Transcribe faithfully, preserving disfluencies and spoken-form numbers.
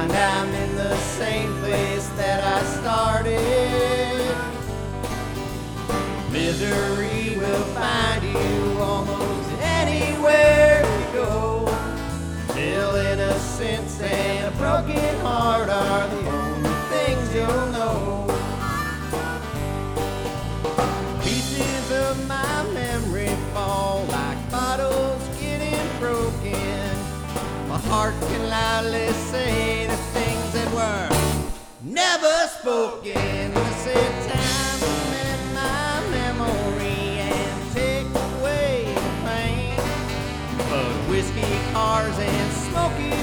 find I'm in the same place that I started. Misery will find you almost anywhere you go, till innocence and a broken heart are the only things you'll know. Pieces of my memory fall like bottles getting broken. My heart can loudly say the things that were never spoken. I said time to mend my memory and take away the pain, but whiskey, cars, and smoky